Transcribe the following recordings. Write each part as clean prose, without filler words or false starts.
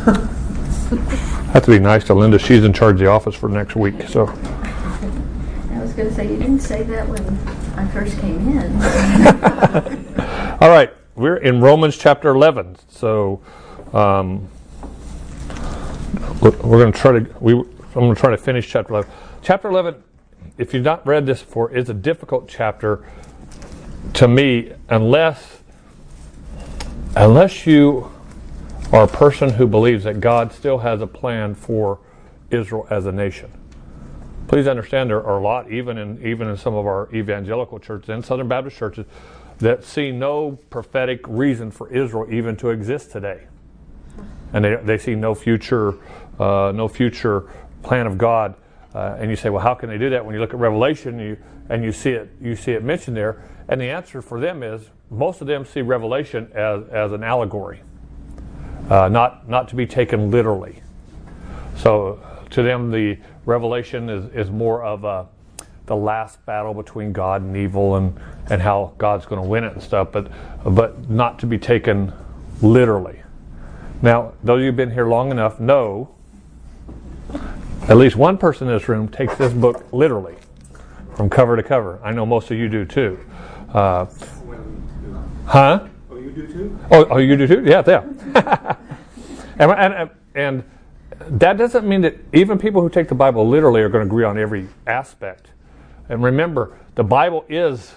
have to be nice to Linda. She's in charge of the office for next week. So. I was going to say, you didn't say that when I first came in. All right, we're in Romans chapter 11. So we're going to try to. I'm going to try to finish chapter 11. Chapter 11, if you've not read this before, is a difficult chapter to me, unless you are a person who believes that God still has a plan for Israel as a nation. Please understand there are a lot, even in some of our evangelical churches and Southern Baptist churches, that see no prophetic reason for Israel even to exist today, and they see no future plan of God. And you say, well, how can they do that? When you look at Revelation, you see it mentioned there, and the answer for them is most of them see Revelation as an allegory, not to be taken literally. So to them, the Revelation is more of the last battle between God and evil, and how God's going to win it and stuff, but not to be taken literally. Now, those of you who've been here long enough know at least one person in this room takes this book literally, from cover to cover. I know most of you do too. Huh? Oh, you do too? Oh, you do too? Yeah. and that doesn't mean that even people who take the Bible literally are going to agree on every aspect. And remember, the Bible is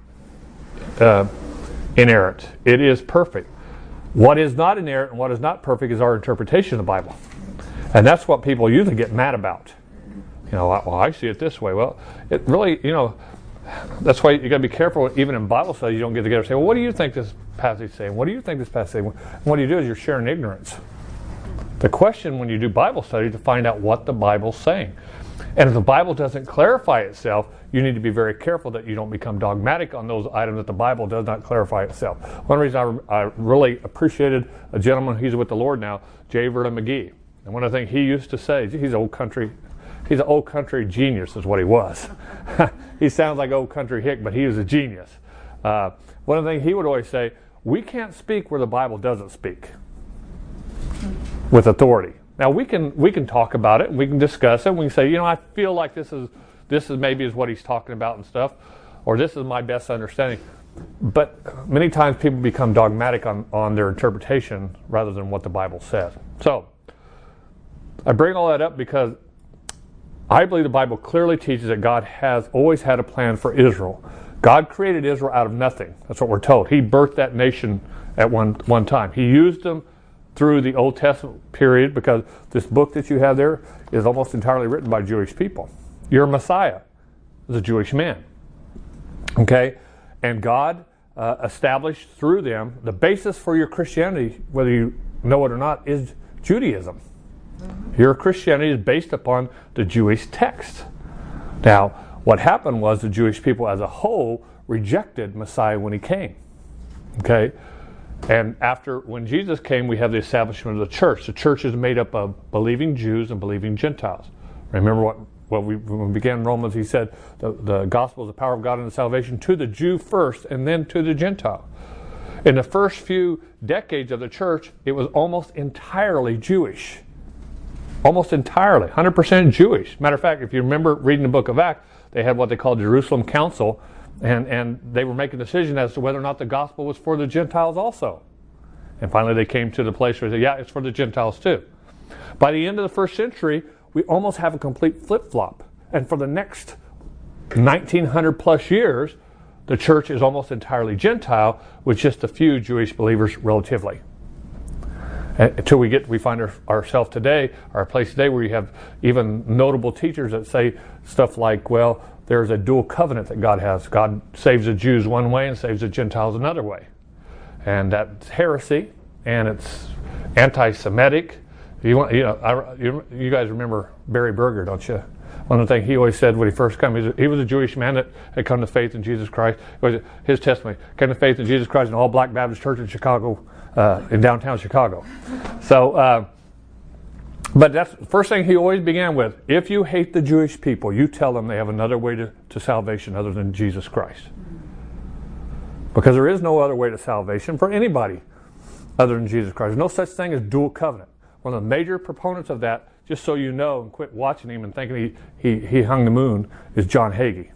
inerrant. It is perfect. What is not inerrant and what is not perfect is our interpretation of the Bible. And that's what people usually get mad about. Well, I see it this way. Well, it really, that's why you got to be careful. Even in Bible study, you don't get together and say, well, what do you think this passage is saying? What do you think this passage is saying? And what you do is you're sharing ignorance. The question when you do Bible study is to find out what the Bible's saying. And if the Bible doesn't clarify itself, you need to be very careful that you don't become dogmatic on those items that the Bible does not clarify itself. One reason I really appreciated a gentleman, he's with the Lord now, J. Vernon McGee. And one of the things he used to say, he's an old country genius is what he was. He sounds like old country hick, but he was a genius. One of the things he would always say, we can't speak where the Bible doesn't speak with authority. Now we can talk about it, and we can discuss it, and we can say, I feel like this is maybe is what he's talking about and stuff, or this is my best understanding. But many times people become dogmatic on their interpretation rather than what the Bible says. So I bring all that up because I believe the Bible clearly teaches that God has always had a plan for Israel. God created Israel out of nothing. That's what we're told. He birthed that nation at one time. He used them through the Old Testament period, because this book that you have there is almost entirely written by Jewish people. Your Messiah is a Jewish man. Okay? And God established through them the basis for your Christianity, whether you know it or not, is Judaism. Your Christianity is based upon the Jewish text. Now, what happened was the Jewish people as a whole rejected Messiah when he came. Okay? And when Jesus came, we have the establishment of the church. The church is made up of believing Jews and believing Gentiles. Remember when we began Romans, he said the gospel is the power of God and the salvation to the Jew first and then to the Gentile. In the first few decades of the church, it was almost entirely Jewish. Almost entirely, 100% Jewish. Matter of fact, if you remember reading the book of Acts, they had what they called the Jerusalem Council, and they were making a decision as to whether or not the gospel was for the Gentiles also. And finally they came to the place where they said, yeah, it's for the Gentiles too. By the end of the first century, we almost have a complete flip-flop. And for the next 1900 plus years, the church is almost entirely Gentile, with just a few Jewish believers relatively. Until we find ourselves today, our place today, where you have even notable teachers that say stuff like, well, there's a dual covenant that God has. God saves the Jews one way and saves the Gentiles another way. And that's heresy, and it's anti-Semitic. You guys remember Barry Berger, don't you? One of the things he always said when he first came, he was a Jewish man that had come to faith in Jesus Christ. His testimony, came to faith in Jesus Christ in an all-black Baptist church in Chicago, in downtown Chicago. So, but that's the first thing he always began with. If you hate the Jewish people, you tell them they have another way to salvation other than Jesus Christ. Because there is no other way to salvation for anybody other than Jesus Christ. There's no such thing as dual covenant. one of the major proponents of that, just so you know, and quit watching him and thinking he hung the moon, is John Hagee.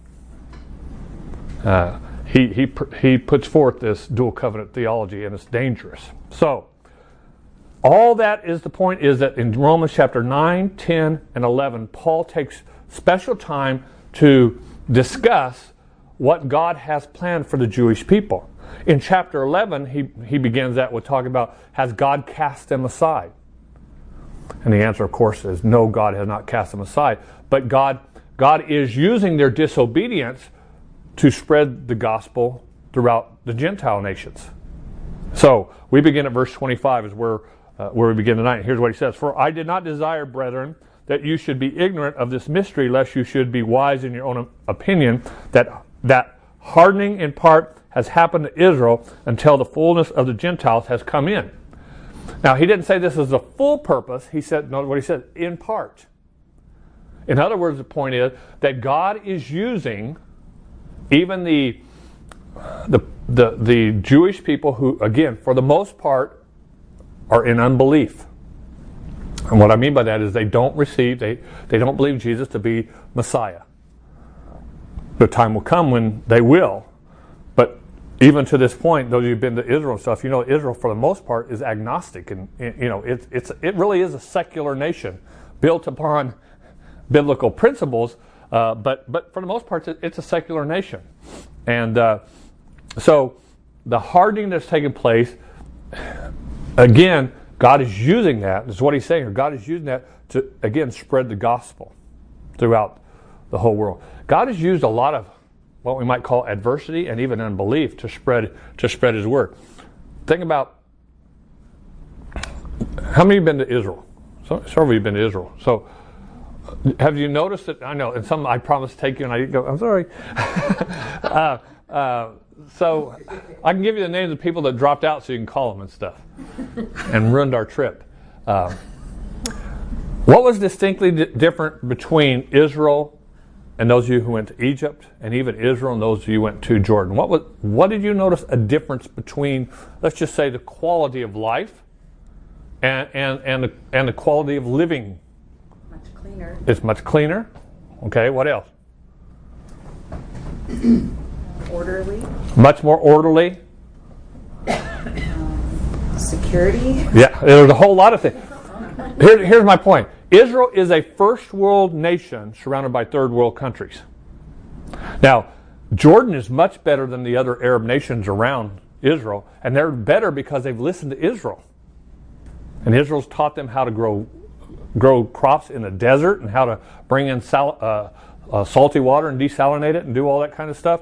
He puts forth this dual covenant theology, and it's dangerous. So, all that is the point is that in Romans chapter 9, 10, and 11, Paul takes special time to discuss what God has planned for the Jewish people. In chapter 11, he begins that with talking about, has God cast them aside? And the answer, of course, is no, God has not cast them aside. But God is using their disobedience to spread the gospel throughout the Gentile nations. So we begin at verse 25 is where we begin tonight. Here's what he says. For I did not desire, brethren, that you should be ignorant of this mystery, lest you should be wise in your own opinion, that hardening in part has happened to Israel until the fullness of the Gentiles has come in. Now, he didn't say this is the full purpose. He said, notice what he said, in part. In other words, the point is that God is using even the Jewish people who, again, for the most part, are in unbelief. And what I mean by that is they don't believe Jesus to be Messiah. The time will come when they will. But even to this point, those of you who've been to Israel and stuff, you know Israel for the most part is agnostic, and you know it really is a secular nation built upon biblical principles. But for the most part, it's a secular nation, and so the hardening that's taking place, again, God is using that. This is what he's saying here. God is using that to again spread the gospel throughout the whole world. God has used a lot of what we might call adversity and even unbelief to spread his word. Think about how many have been to Israel? Several of you have been to Israel. So have you noticed that? I know, and some I promised to take you, and I go, I'm sorry. So I can give you the names of people that dropped out so you can call them and stuff, and ruined our trip. What was distinctly different between Israel and those of you who went to Egypt, and even Israel and those of you who went to Jordan? What did you notice a difference between, let's just say, the quality of life and the quality of living? Much cleaner. It's much cleaner. Okay, what else? Orderly. Much more orderly. Security. Yeah, there's a whole lot of things. Here's my point. Israel is a first world nation surrounded by third world countries. Now, Jordan is much better than the other Arab nations around Israel, and they're better because they've listened to Israel. And Israel's taught them how to grow crops in the desert and how to bring in salty water and desalinate it and do all that kind of stuff.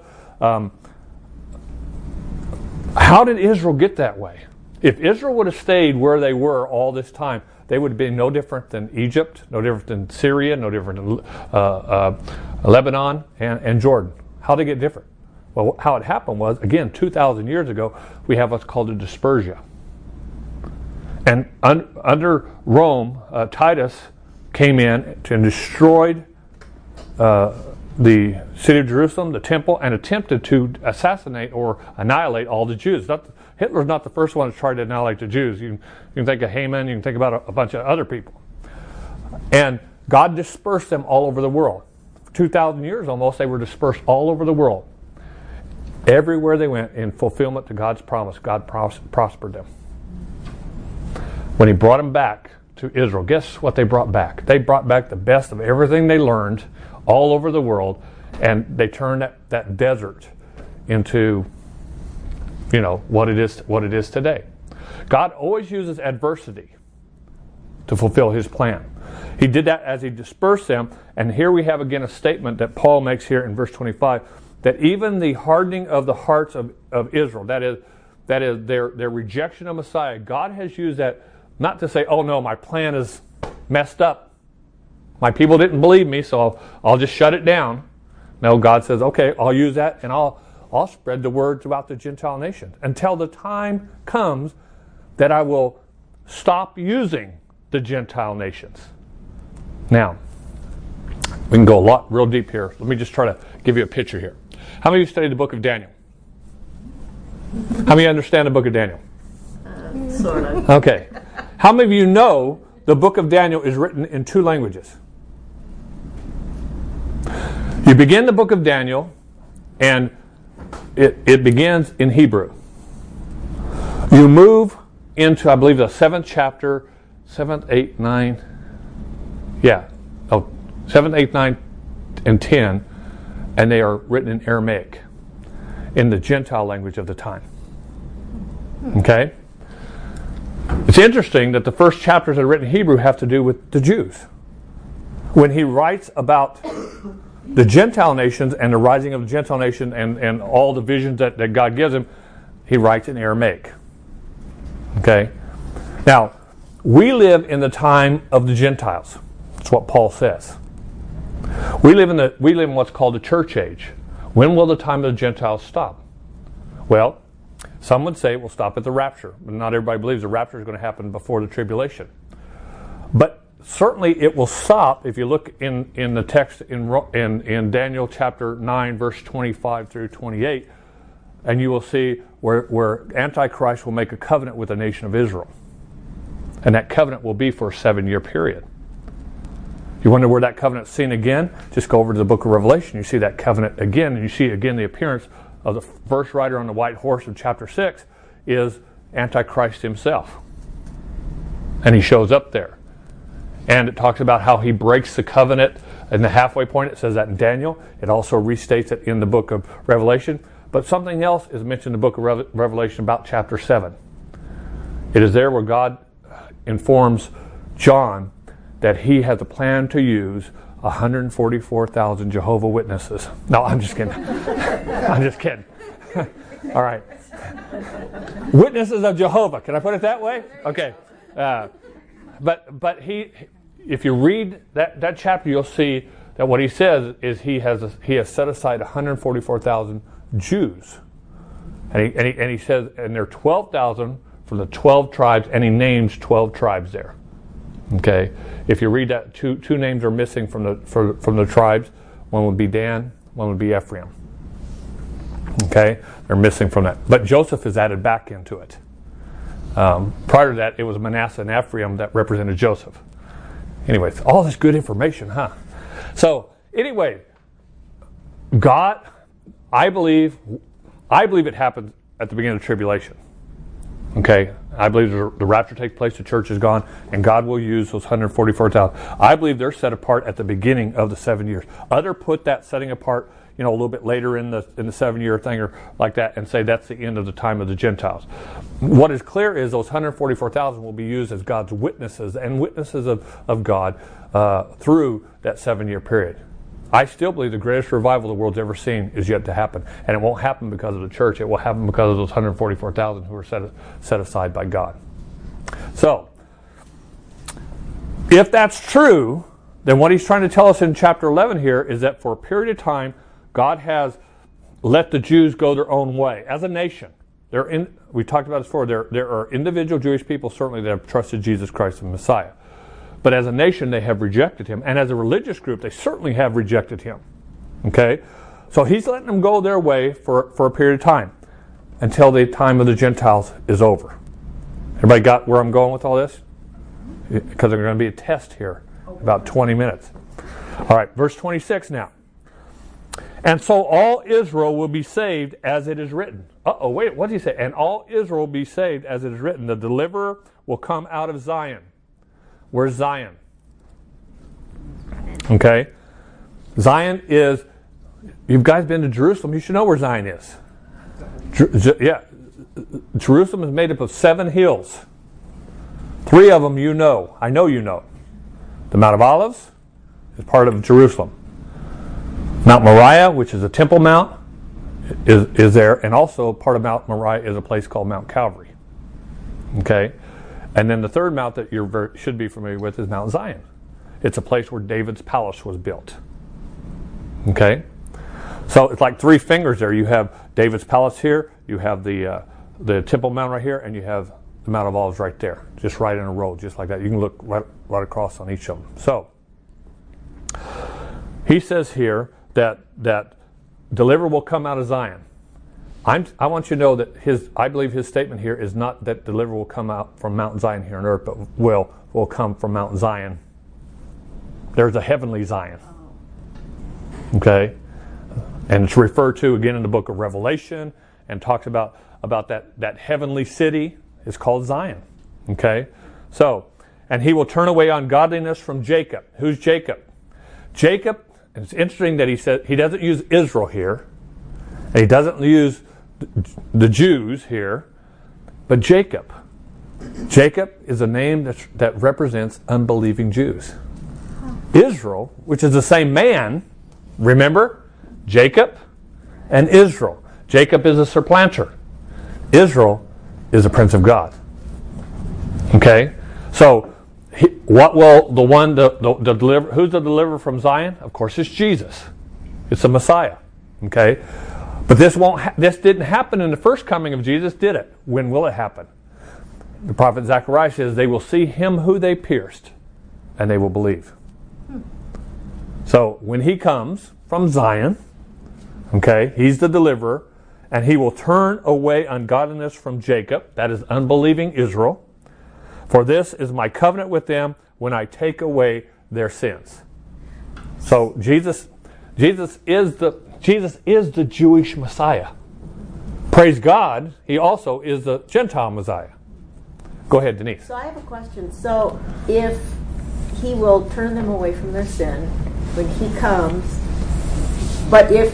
How did Israel get that way? If Israel would have stayed where they were all this time, they would have been no different than Egypt, no different than Syria, no different than Lebanon and Jordan. How did they get different? Well, how it happened was, again, 2,000 years ago, we have what's called a dispersia. And under Rome, Titus came in and destroyed the city of Jerusalem, the temple, and attempted to assassinate or annihilate all the Jews. Hitler's not the first one to try to annihilate the Jews. You can think of Haman, you can think about a bunch of other people. And God dispersed them all over the world. For 2,000 years almost, they were dispersed all over the world. Everywhere they went, in fulfillment to God's promise, God prospered them. When he brought them back to Israel, guess what they brought back? They brought back the best of everything they learned all over the world, and they turned that desert into, what it is today. God always uses adversity to fulfill his plan. He did that as he dispersed them, and here we have again a statement that Paul makes here in verse 25, that even the hardening of the hearts of Israel, that is their rejection of Messiah, God has used that not to say, oh no, my plan is messed up. My people didn't believe me, so I'll just shut it down. No, God says, okay, I'll use that, and I'll spread the word throughout the Gentile nations until the time comes that I will stop using the Gentile nations. Now, we can go real deep here. Let me just try to give you a picture here. How many of you studied the book of Daniel? How many understand the book of Daniel? Sort of. Okay. How many of you know the book of Daniel is written in two languages. You begin the book of Daniel, and it begins in Hebrew. You move into, I believe, the 7th chapter, 7th, 8, 9, 7, 8, 9, and 10, and they are written in Aramaic, in the Gentile language of the time. Okay? It's interesting that the first chapters that are written in Hebrew have to do with the Jews. When he writes about the Gentile nations and the rising of the Gentile nation and all the visions that God gives him, he writes in Aramaic. Okay? Now, we live in the time of the Gentiles. That's what Paul says. We live in what's called the church age. When will the time of the Gentiles stop? Well, some would say it will stop at the rapture, but not everybody believes the rapture is going to happen before the tribulation. But certainly it will stop if you look in the text in Daniel chapter 9, verse 25 through 28, and you will see where Antichrist will make a covenant with the nation of Israel. And that covenant will be for a 7-year period. You wonder where that covenant's seen again? Just go over to the book of Revelation. You see that covenant again, and you see again the appearance of the first rider on the white horse in chapter 6 is Antichrist himself. And he shows up there. And it talks about how he breaks the covenant in the halfway point. It says that in Daniel. It also restates it in the book of Revelation. But something else is mentioned in the book of Revelation about chapter 7. It is there where God informs John that he has a plan to use 144,000 Jehovah Witnesses. No, I'm just kidding. I'm just kidding. All right. Witnesses of Jehovah. Can I put it that way? Okay. But he, if you read that chapter, you'll see that what he says is he has set aside 144,000 Jews, and he says, and there are 12,000 from the 12 tribes, and he names 12 tribes there. Okay, if you read that, two names are missing from the tribes. One would be Dan, one would be Ephraim. Okay, they're missing from that. But Joseph is added back into it. Prior to that, it was Manasseh and Ephraim that represented Joseph. Anyways, all this good information, huh? So, anyway, God, I believe it happens at the beginning of the tribulation. Okay, I believe the rapture takes place, the church is gone, and God will use those 144,000. I believe they're set apart at the beginning of the 7 years. Other put that setting apart, a little bit later in the 7-year thing or like that, and say that's the end of the time of the Gentiles. What is clear is those 144,000 will be used as God's witnesses and witnesses of God through that 7-year period. I still believe the greatest revival the world's ever seen is yet to happen. And it won't happen because of the church. It will happen because of those 144,000 who are set aside by God. So, if that's true, then what he's trying to tell us in chapter 11 here is that for a period of time, God has let the Jews go their own way. As a nation, we talked about this before, there are individual Jewish people certainly that have trusted Jesus Christ as the Messiah. But as a nation, they have rejected him. And as a religious group, they certainly have rejected him. Okay? So he's letting them go their way for a period of time until the time of the Gentiles is over. Everybody got where I'm going with all this? Because there's going to be a test here in about 20 minutes. All right, verse 26 now. And so all Israel will be saved as it is written. Wait, what did he say? And all Israel will be saved as it is written. The deliverer will come out of Zion. Where's Zion? Okay. Zion is, you guys been to Jerusalem, you should know where Zion is. Jerusalem is made up of 7 hills. 3 of them you know. I know you know. The Mount of Olives is part of Jerusalem. Mount Moriah, which is a temple mount, is there. And also part of Mount Moriah is a place called Mount Calvary. Okay. And then the third mount that you should be familiar with is Mount Zion. It's a place where David's palace was built. Okay? So it's like 3 fingers there. You have David's palace here, you have the Temple Mount right here, and you have the Mount of Olives right there. Just right in a row, just like that. You can look right across on each of them. So, he says here that deliverer will come out of Zion. I want you to know that I believe his statement here is not that deliverer will come out from Mount Zion here on earth, but will come from Mount Zion. There's a heavenly Zion. Okay? And it's referred to again in the book of Revelation and talks about that heavenly city is called Zion. Okay? So, and he will turn away ungodliness from Jacob. Who's Jacob? Jacob, and it's interesting that he said he doesn't use Israel here. And he doesn't use the Jews here, but Jacob. Jacob is a name that represents unbelieving Jews. Israel, which is the same man, remember? Jacob and Israel. Jacob is a supplanter. Israel is a prince of God. Okay? So, what will the deliver? Who's the deliverer from Zion? Of course, it's Jesus. It's the Messiah. Okay? But this didn't happen in the first coming of Jesus, did it? When will it happen? The prophet Zechariah says they will see him who they pierced, and they will believe. So when he comes from Zion, okay, he's the deliverer, and he will turn away ungodliness from Jacob, that is unbelieving Israel. For this is my covenant with them when I take away their sins. So Jesus is the Jewish Messiah. Praise God, he also is the Gentile Messiah. Go ahead, Denise. So I have a question. So if he will turn them away from their sin when he comes, but if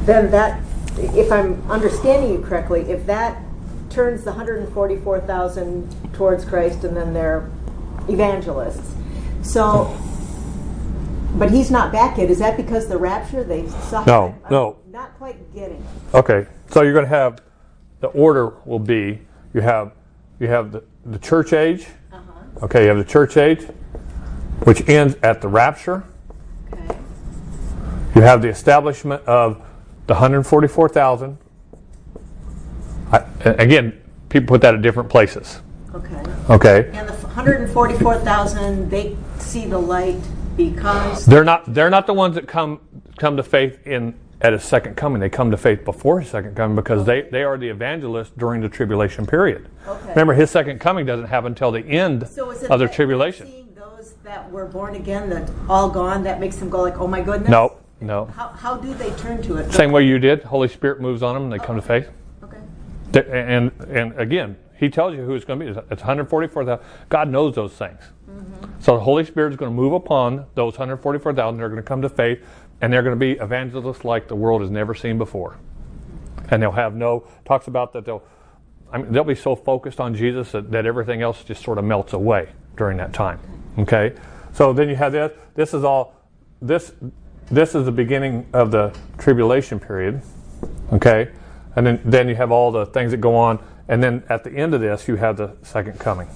I'm understanding you correctly, if that turns the 144,000 towards Christ and then they're evangelists. So, but he's not back yet. Is that because the rapture they saw? No. I'm not quite getting it. Okay, so you're going to have, the order will be, you have the church age. Uh-huh. Okay, you have the church age, which ends at the rapture. Okay. You have the establishment of the 144,000. Again, people put that at different places. Okay. Okay. And the 144,000, they see the light because They're not the ones that come to faith at his second coming. They come to faith before his second coming because they are the evangelists during the tribulation period. Okay. Remember, his second coming doesn't happen until the end of the tribulation. Seeing those that were born again, that all gone, that makes them go like, oh my goodness? No. How do they turn to it? Same way you did. Holy Spirit moves on them and they come to faith. Okay. And again, he tells you who it's going to be. It's 144,000. God knows those things. Mm-hmm. So the Holy Spirit is going to move upon those 144,000. They're going to come to faith, and they're going to be evangelists like the world has never seen before. And they'll have talks about that they'll be so focused on Jesus that everything else just sort of melts away during that time. Okay? So then you have this. This is the beginning of the tribulation period. Okay? And then you have all the things that go on. And then at the end of this, you have the second coming.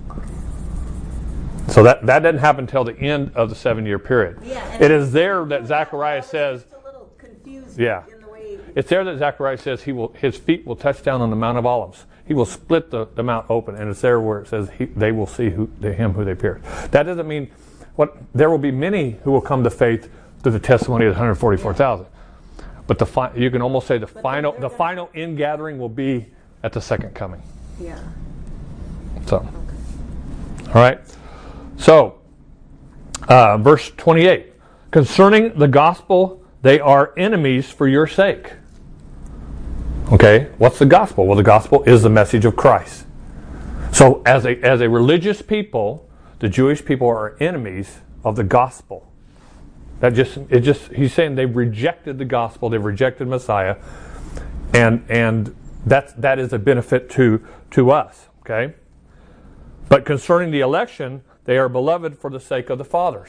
So that doesn't happen until the end of the 7-year period. Yeah, it is there that Zechariah says. Just a little confused Yeah. in the way. It's there that Zechariah says his feet will touch down on the Mount of Olives. He will split the mount open, and it's there where it says they will see him who they pierced. That doesn't mean there will be many who will come to faith through the testimony of the 144,000. But you can almost say the final ingathering will be at the second coming. Yeah. So, all right. So, verse 28. Concerning the gospel, they are enemies for your sake. Okay, what's the gospel? Well, the gospel is the message of Christ. So, as a religious people, the Jewish people are enemies of the gospel. He's saying they've rejected the gospel, they've rejected Messiah, and that is a benefit to us. Okay, but concerning the election, they are beloved for the sake of the fathers.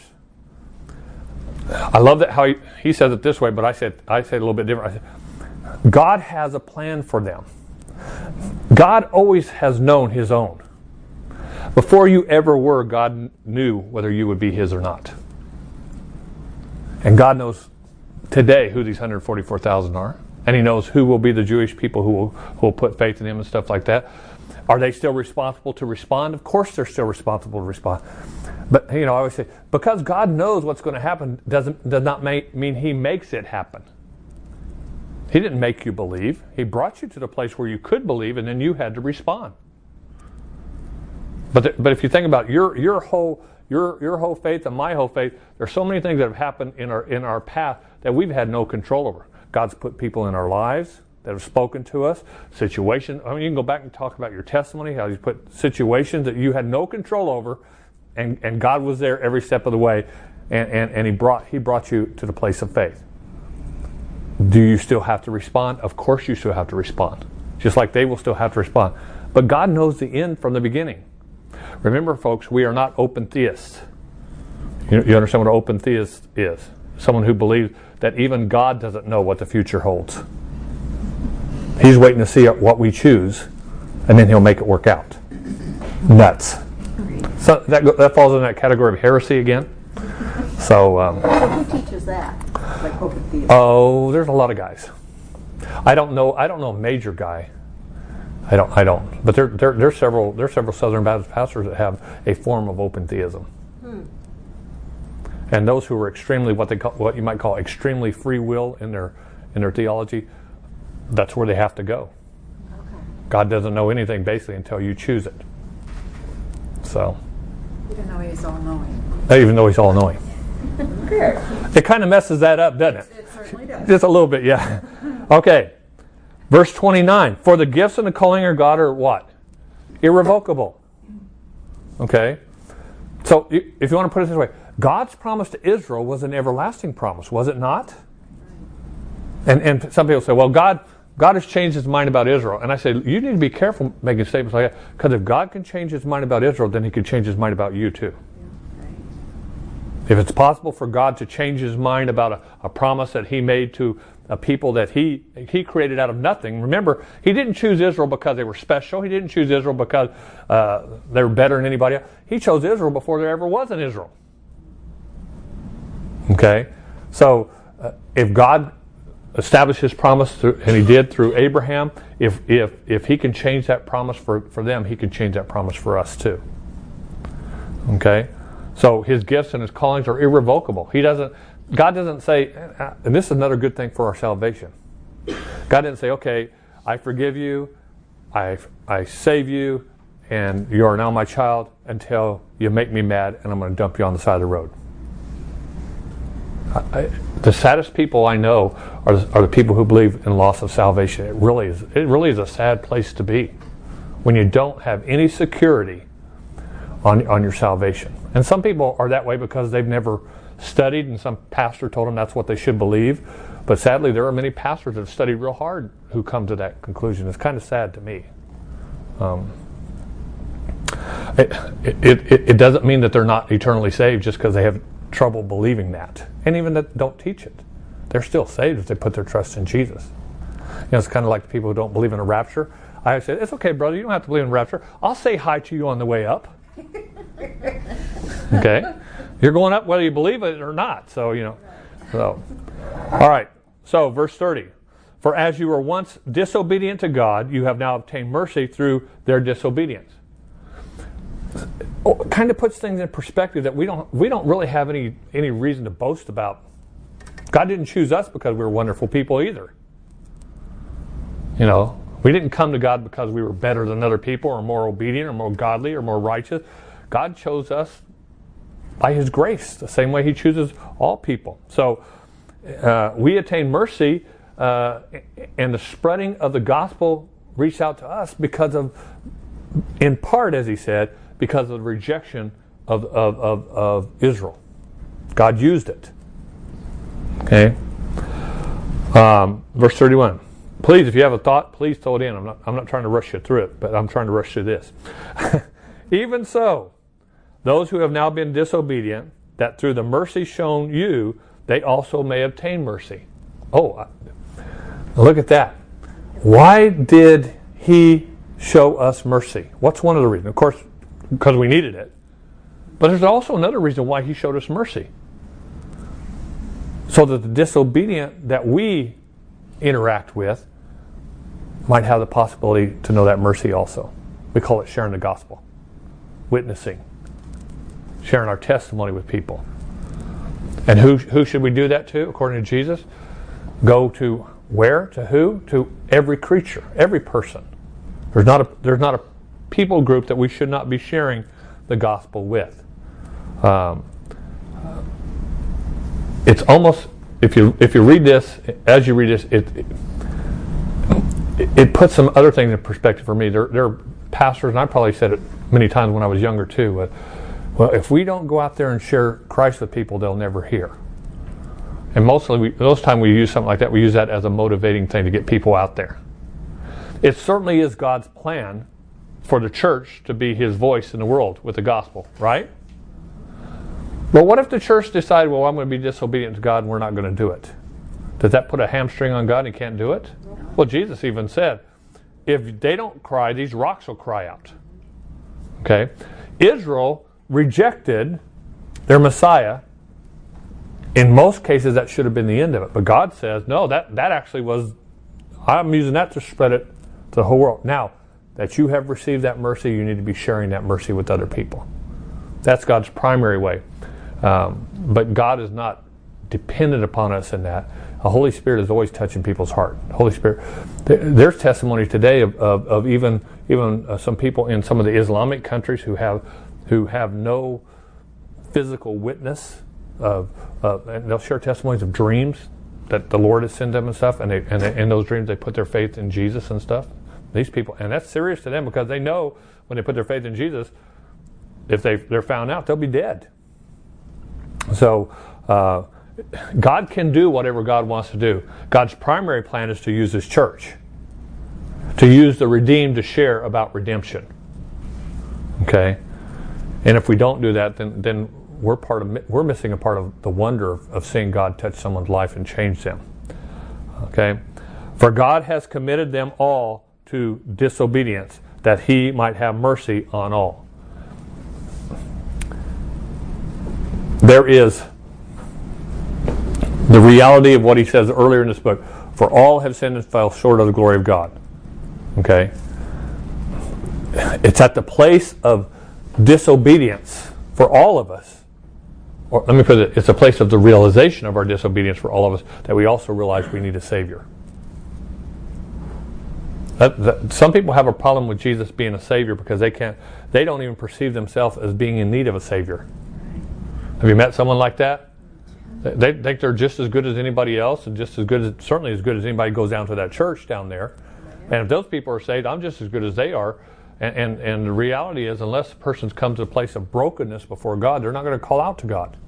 I love that how he says it this way, but I say it a little bit different. I said, God has a plan for them. God always has known His own. Before you ever were, God knew whether you would be His or not. And God knows today who these 144,000 are. And He knows who will be the Jewish people who will put faith in Him and stuff like that. Are they still responsible to respond? Of course they're still responsible to respond. But, I always say, because God knows what's going to happen does not mean He makes it happen. He didn't make you believe. He brought you to the place where you could believe, and then you had to respond. But if you think about your whole faith and my whole faith, there's so many things that have happened in our path that we've had no control over. God's put people in our lives that have spoken to us, situations. I mean, you can go back and talk about your testimony, how He's put situations that you had no control over, and God was there every step of the way, and He brought you to the place of faith. Do you still have to respond? Of course you still have to respond. Just like they will still have to respond. But God knows the end from the beginning. Remember, folks, we are not open theists. You understand what an open theist is? Someone who believes that even God doesn't know what the future holds. He's waiting to see what we choose, and then He'll make it work out. Nuts. So that falls in that category of heresy again. So who teaches that? Like open theism? Oh, there's a lot of guys. I don't know a major guy. I don't. But there's several Southern Baptist pastors that have a form of open theism. And those who are extremely what you might call extremely free will in their theology, that's where they have to go. Okay. God doesn't know anything basically until you choose it. So. Even though He's all-knowing. Even though He's all-knowing. Good. It kind of messes that up, doesn't it? It certainly does. Just a little bit, yeah. Okay. Verse 29. For the gifts and the calling of God are what? Irrevocable. Okay. So if you want to put it this way, God's promise to Israel was an everlasting promise, was it not? And some people say, well, God has changed His mind about Israel. And I say, you need to be careful making statements like that, because if God can change His mind about Israel, then He can change His mind about you too. If it's possible for God to change His mind about a promise that He made to a people that He created out of nothing. Remember, He didn't choose Israel because they were special. He didn't choose Israel because they were better than anybody else. He chose Israel before there ever was an Israel. Okay? So, if God established His promise, and He did through Abraham, if He can change that promise for them, He can change that promise for us too. Okay? So His gifts and His callings are irrevocable. God doesn't say, and this is another good thing for our salvation. God didn't say, okay, I forgive you, I save you, and you are now my child until you make me mad and I'm going to dump you on the side of the road. The saddest people I know are the people who believe in loss of salvation. It really is a sad place to be when you don't have any security on your salvation. And some people are that way because they've never studied, and some pastor told them that's what they should believe. But sadly, there are many pastors that have studied real hard who come to that conclusion. It's kind of sad to me. It doesn't mean that they're not eternally saved just because they have trouble believing that. And even that don't teach it. They're still saved if they put their trust in Jesus. It's kind of like the people who don't believe in a rapture. I say, it's okay, brother, you don't have to believe in a rapture. I'll say hi to you on the way up. Okay? You're going up whether you believe it or not. So, So, all right. So, verse 30. For as you were once disobedient to God, you have now obtained mercy through their disobedience. It kind of puts things in perspective that we don't really have any reason to boast about. God didn't choose us because we were wonderful people either. We didn't come to God because we were better than other people or more obedient or more godly or more righteous. God chose us by His grace, the same way He chooses all people. So we attain mercy, and the spreading of the gospel reached out to us because of, in part, as he said, because of the rejection of Israel. God used it. Okay. Verse 31. Please, if you have a thought, please throw it in. I'm not trying to rush you through it, but I'm trying to rush through this. Even so, those who have now been disobedient, that through the mercy shown you, they also may obtain mercy. Oh, look at that. Why did He show us mercy? What's one of the reasons? Of course, because we needed it. But there's also another reason why He showed us mercy. So that the disobedient that we interact with might have the possibility to know that mercy also. We call it sharing the gospel. Witnessing. Sharing our testimony with people. And who should we do that to, according to Jesus? Go to Where? To who? To every creature, every person. There's not a people group that we should not be sharing the gospel with. It's almost, if you read this, as you read this, it puts some other things in perspective for me. There are pastors, and I probably said it many times when I was younger too. Well, if we don't go out there and share Christ with people, they'll never hear. And mostly, most time we use something like that, we use that as a motivating thing to get people out there. It certainly is God's plan for the church to be His voice in the world with the gospel, right? But what if the church decided, well, I'm going to be disobedient to God and we're not going to do it? Does that put a hamstring on God and He can't do it? Well, Jesus even said, if they don't cry, these rocks will cry out. Okay? Israel rejected their Messiah. In most cases, that should have been the end of it. But God says, no, that actually was, I'm using that to spread it to the whole world. Now, that you have received that mercy, you need to be sharing that mercy with other people. That's God's primary way. But God is not dependent upon us in that. The Holy Spirit is always touching people's heart. Holy Spirit. There's testimony today of even some people in some of the Islamic countries who have no physical witness and they'll share testimonies of dreams that the Lord has sent them and stuff, and in those dreams they put their faith in Jesus and stuff. These people, and that's serious to them because they know when they put their faith in Jesus, if they're found out, they'll be dead. So God can do whatever God wants to do. God's primary plan is to use His church, to use the redeemed to share about redemption. Okay, and if we don't do that, then we're missing a part of the wonder of seeing God touch someone's life and change them. Okay, for God has committed them all to disobedience, that He might have mercy on all. There is the reality of what He says earlier in this book. For all have sinned and fell short of the glory of God. Okay? It's at the place of disobedience for all of us. Or let me put it, it's a place of the realization of our disobedience for all of us that we also realize we need a Savior. Some people have a problem with Jesus being a Savior because they don't even perceive themselves as being in need of a Savior. Have you met someone like that? They think they're just as good as anybody else, and just as good as, certainly as good as anybody goes down to that church down there. And if those people are saved, I'm just as good as they are. And the reality is, unless a person's come to a place of brokenness before God, they're not going to call out to God.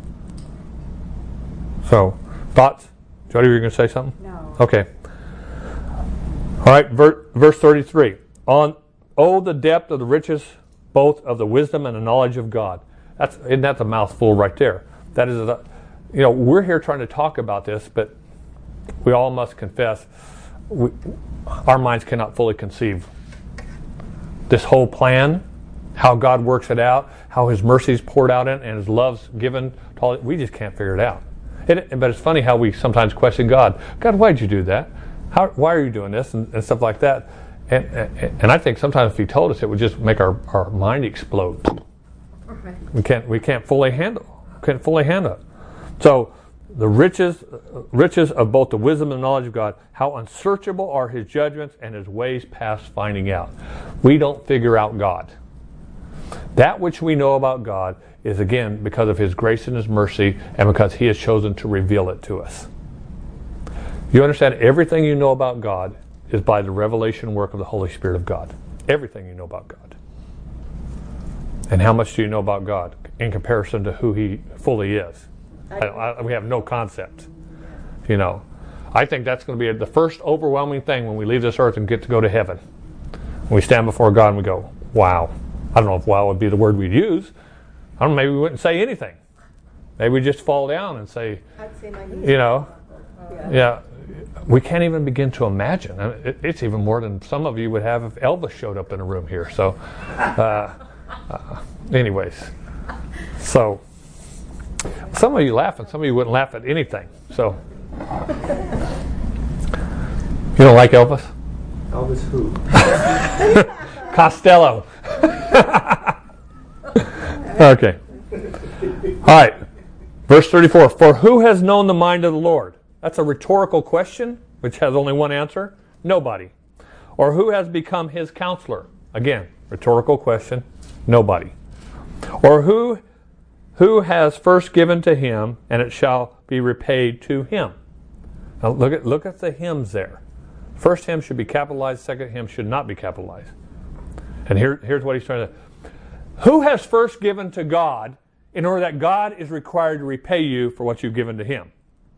So, thoughts? Jody, were you going to say something? No. Okay. All right, verse 33. Oh, the depth of the riches, both of the wisdom and the knowledge of God. Isn't that the mouthful right there? That is, we're here trying to talk about this, but we all must confess, our minds cannot fully conceive this whole plan, how God works it out, how His mercy is poured out in, and His love's given. We just can't figure it out. But it's funny how we sometimes question God. God, why'd you do that? Why are you doing this? And stuff like that. And I think sometimes if He told us, it would just make our mind explode. We can't fully handle it. So the riches of both the wisdom and knowledge of God, how unsearchable are His judgments and His ways past finding out. We don't figure out God. That which we know about God is, again, because of His grace and His mercy, and because He has chosen to reveal it to us. You understand, everything you know about God is by the revelation work of the Holy Spirit of God. Everything you know about God. And how much do you know about God in comparison to who He fully is? We have no concept. I think that's going to be the first overwhelming thing when we leave this earth and get to go to heaven. When we stand before God and we go, wow. I don't know if wow would be the word we'd use. I don't know, maybe we wouldn't say anything. Maybe we'd just fall down and say, I'd say my yeah. We can't even begin to imagine. It's even more than some of you would have if Elvis showed up in a room here. So, anyways. So, some of you laugh and some of you wouldn't laugh at anything. So, you don't like Elvis? Elvis who? Costello. Okay. All right. Verse 34. For who has known the mind of the Lord? That's a rhetorical question. which has only one answer? Nobody. Or who has become his counselor? Again, rhetorical question. Nobody. Or who has first given to him, and it shall be repaid to him? Now look at the hymns there. First hymn should be capitalized, second hymn should not be capitalized. And here's what he's trying to... Who has first given to God in order that God is required to repay you for what you've given to him?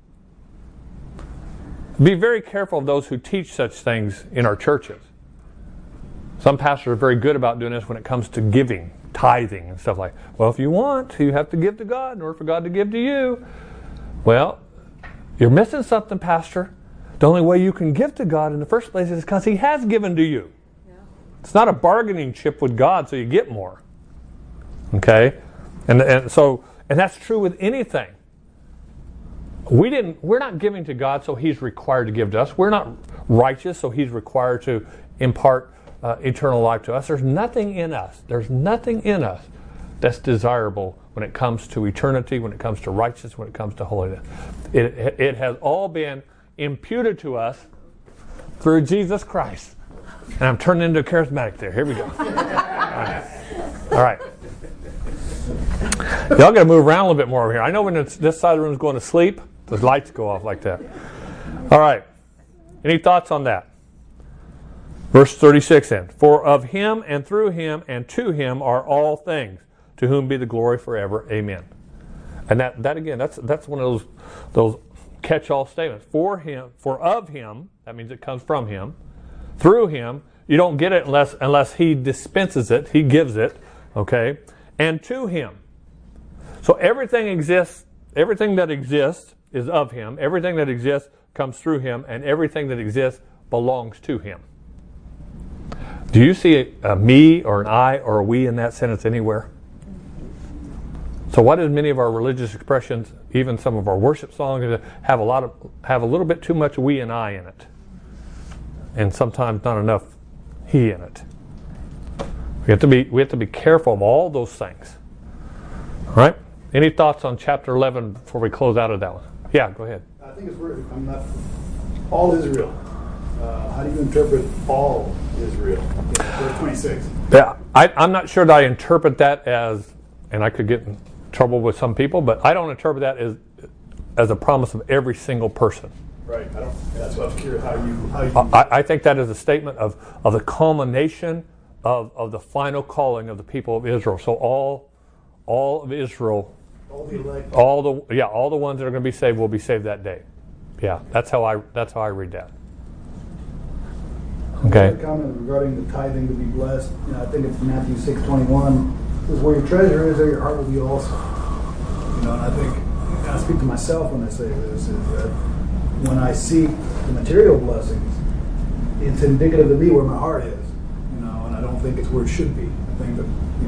Be very careful of those who teach such things in our churches. Some pastors are very good about doing this when it comes to giving, tithing and stuff like that. Well, if you want, you have to give to God in order for God to give to you. Well, you're missing something, Pastor. The only way you can give to God in the first place is because he has given to you. Yeah. It's not a bargaining chip with God so you get more. Okay? And that's true with anything. We're not giving to God so he's required to give to us. We're not righteous so he's required to impart eternal life to us. There's nothing in us that's desirable when it comes to eternity, when it comes to righteousness, when it comes to holiness. It has all been imputed to us through Jesus Christ. And I'm turning into a charismatic there. Here we go. All right. Y'all got to move around a little bit more over here. I know when this side of the room is going to sleep, the lights go off like that. All right. Any thoughts on that? Verse 36 then. For of him and through him and to him are all things, to whom be the glory forever. Amen. And that again, that's one of those catch-all statements. For him, for of him, that means it comes from him. Through him, you don't get it unless he dispenses it, he gives it, okay? And to him. So everything that exists is of him. Everything that exists comes through him, and everything that exists belongs to him. Do you see a me or an I or a we in that sentence anywhere? So why do many of our religious expressions, even some of our worship songs, have a little bit too much we and I in it, and sometimes not enough he in it? We have to be careful of all those things. All right. Any thoughts on chapter 11 before we close out of that one? Yeah, go ahead. I think it's weird. All Israel. How do you interpret all Israel? Verse 26. Yeah, I'm not sure that I interpret that as, and I could get in trouble with some people, but I don't interpret that as a promise of every single person. Right. That's what I was curious how you. I think that is a statement of the culmination of the final calling of the people of Israel. So all of Israel, all the elect, all the ones that are going to be saved will be saved that day. Yeah, that's how I read that. Okay. A comment regarding the tithing to be blessed. I think it's Matthew 6:21. It says, "Where your treasure is, there your heart will be also." And I think I speak to myself when I say this is that when I seek the material blessings, it's indicative to me where my heart is. And I don't think it's where it should be. I think that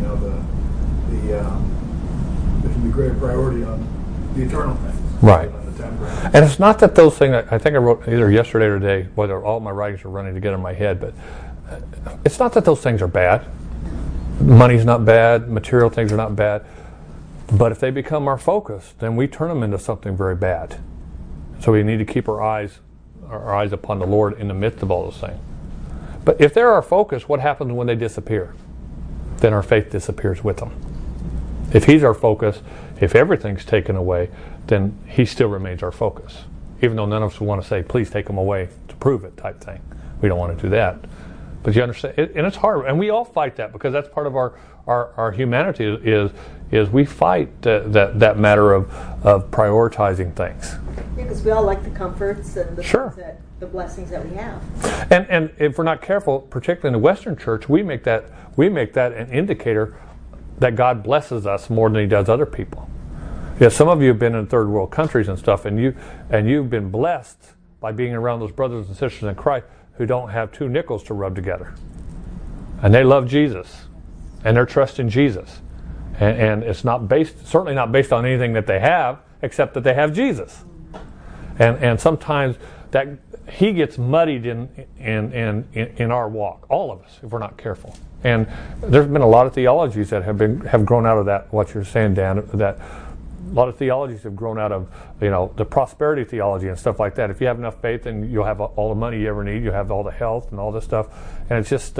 there should be greater priority on the eternal things. Right. And it's not that those things, I think I wrote either yesterday or today, whether all my writings are running together in my head, but it's not that those things are bad. Money's not bad, material things are not bad, but if they become our focus, then we turn them into something very bad. So we need to keep our eyes upon the Lord in the midst of all those things. But if they're our focus, what happens when they disappear? Then our faith disappears with them. If he's our focus, if everything's taken away, then he still remains our focus. Even though none of us want to say, please take him away to prove it type thing. We don't want to do that. But you understand, and it's hard. And we all fight that because that's part of our humanity is we fight that matter of prioritizing things. Yeah, because we all like the comforts and the sure. The blessings that we have. And if we're not careful, particularly in the Western church, we make that an indicator that God blesses us more than he does other people. Yeah, some of you have been in third world countries and stuff, and you've been blessed by being around those brothers and sisters in Christ who don't have two nickels to rub together. And they love Jesus. And they're trusting Jesus. And it's certainly not based on anything that they have, except that they have Jesus. And sometimes that he gets muddied in our walk, all of us, if we're not careful. And there's been a lot of theologies that have grown out of that, what you're saying, Dan, A lot of theologies have grown out of, the prosperity theology and stuff like that. If you have enough faith, then you'll have all the money you ever need. You'll have all the health and all this stuff. And it's just,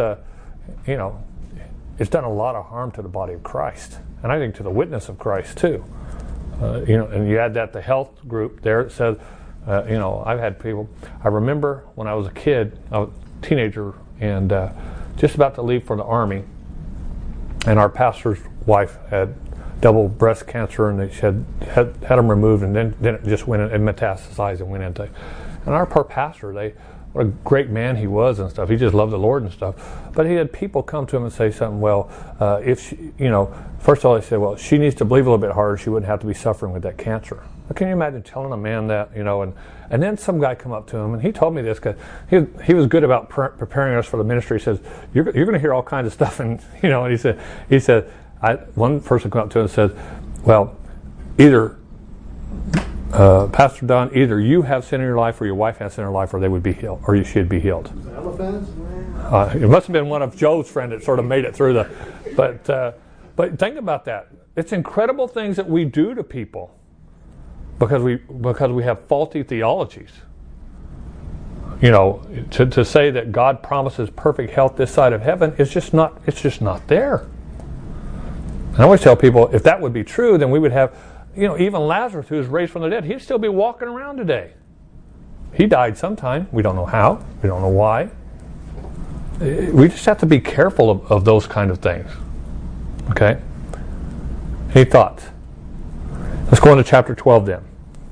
it's done a lot of harm to the body of Christ. And I think to the witness of Christ too. And you add that the health group there. It says, I've had people. I remember when I was a kid, I was a teenager, and just about to leave for the Army. And our pastor's wife had double breast cancer, and she had them removed, and then it just went and metastasized and went into. And our poor pastor, what a great man he was and stuff. He just loved the Lord and stuff. But he had people come to him and say something. Well, if she, first of all, he said, well, she needs to believe a little bit harder. She wouldn't have to be suffering with that cancer. But can you imagine telling a man that? And then some guy come up to him, and he told me this because he was good about preparing us for the ministry. He says, you're going to hear all kinds of stuff, and and he said, one person come up to him and says, well, either Pastor Don, either you have sin in your life or your wife has sin in her life, or they would be healed, or she'd be healed. It must have been one of Joe's friends that sort of made it through but think about that. It's incredible things that we do to people because we have faulty theologies. To say that God promises perfect health this side of heaven is just not there. And I always tell people, if that would be true, then we would have, even Lazarus, who was raised from the dead, he'd still be walking around today. He died sometime. We don't know how. We don't know why. We just have to be careful of those kind of things. Okay? Any thoughts? Let's go into chapter 12 then.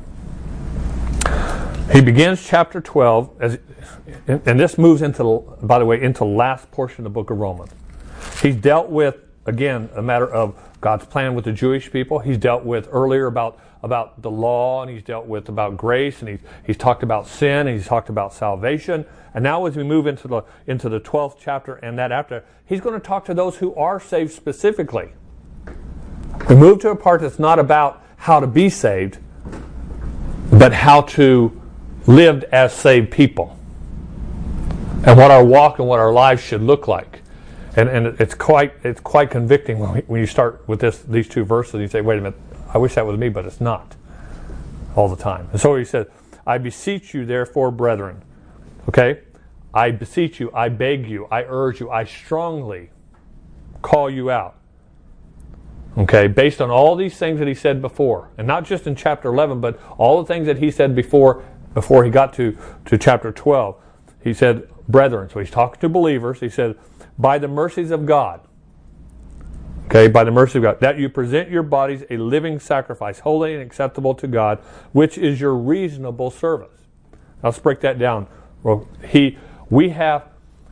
He begins chapter 12, and this moves into the last portion of the book of Romans. He's dealt with, again, a matter of God's plan with the Jewish people. He's dealt with earlier about the law, and he's dealt with about grace, and he's talked about sin, and he's talked about salvation. And now as we move into the 12th chapter and that after, he's going to talk to those who are saved specifically. We move to a part that's not about how to be saved, but how to live as saved people, and what our walk and what our lives should look like. And it's quite convicting when you start with these two verses and you say, wait a minute, I wish that was me, but it's not all the time. And so he said, I beseech you therefore, brethren. Okay? I beseech you, I beg you, I urge you, I strongly call you out. Okay? Based on all these things that he said before. And not just in chapter 11, but all the things that he said before he got to chapter 12. He said, brethren. So he's talking to believers. He said, by the mercies of God. Okay, by the mercy of God, that you present your bodies a living sacrifice, holy and acceptable to God, which is your reasonable service. Now let's break that down. We have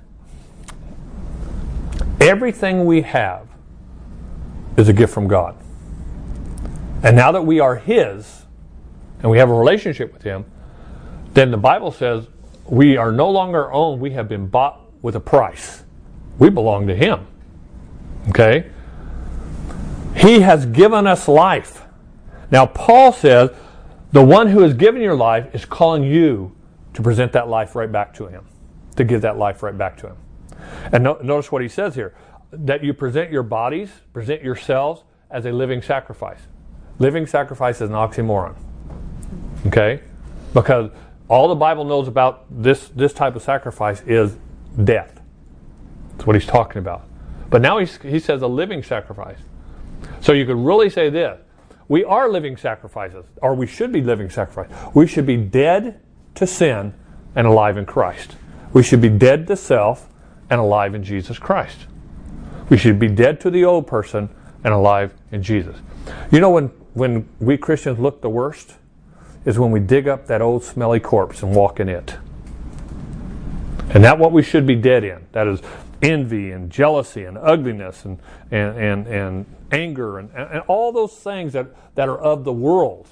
everything we have is a gift from God. And now that we are His, and we have a relationship with Him, then the Bible says we are no longer our own. We have been bought with a price. We belong to Him. Okay? He has given us life. Now, Paul says the one who has given your life is calling you to present that life right back to Him, to give that life right back to Him. And notice what he says here, that you present your bodies, present yourselves as a living sacrifice. Living sacrifice is an oxymoron. Okay? Because all the Bible knows about this type of sacrifice is death. That's what he's talking about. But now he says a living sacrifice. So you could really say this. We are living sacrifices, or we should be living sacrifices. We should be dead to sin and alive in Christ. We should be dead to self and alive in Jesus Christ. We should be dead to the old person and alive in Jesus. You know when we Christians look the worst is when we dig up that old smelly corpse and walk in it. And that's what we should be dead in. That is envy and jealousy and ugliness and anger and all those things that are of the world.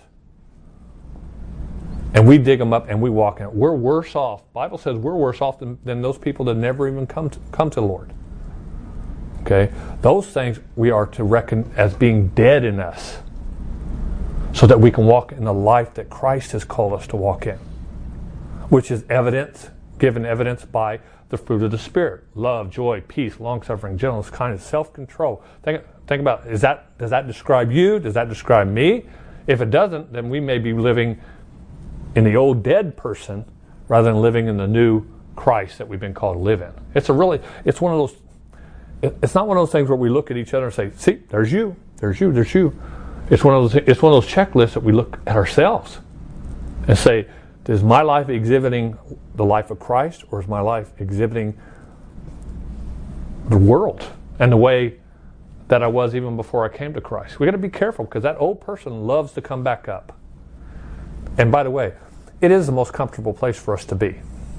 And we dig them up and we walk in it. We're worse off. The Bible says we're worse off than those people that never even come to the Lord. Okay? Those things we are to reckon as being dead in us, so that we can walk in the life that Christ has called us to walk in, which is given evidence by the fruit of the Spirit: love, joy, peace, long-suffering, gentleness, kindness, self-control. Think about, does that describe you? Does that describe me? If it doesn't, then we may be living in the old dead person rather than living in the new Christ that we've been called to live in. It's one of those, it's not one of those things where we look at each other and say, see, there's you, there's you, there's you. It's one of those checklists that we look at ourselves and say, is my life exhibiting the life of Christ, or is my life exhibiting the world and the way that I was even before I came to Christ? We got to be careful, because that old person loves to come back up. And by the way, it is the most comfortable place for us to be.